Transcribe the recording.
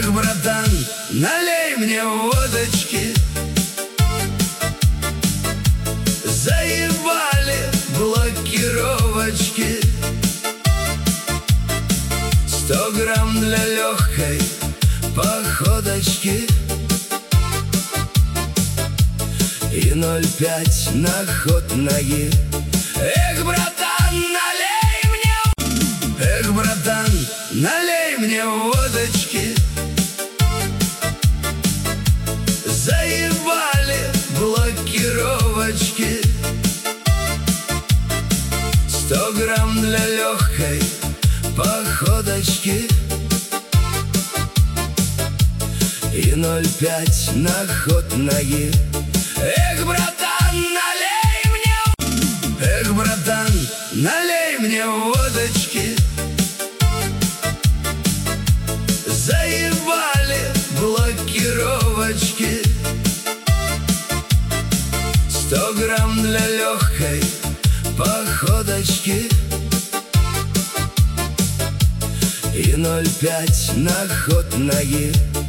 Эх, братан, налей мне водочки. Заебали блокировочки. 100 грамм для легкой походочки и 0,5 на ход ноги. Эх, братан, налей мне. Эх, братан, налей мне водочки. Заебали блокировочки. 100 грамм для легкой походочки и 0,5 на ход ноги. Эх, братан, налей мне. Эх, братан, налей мне водочки. Заебали блокировочки. 100 грамм для легкой походочки и 0,5 на ход ноги.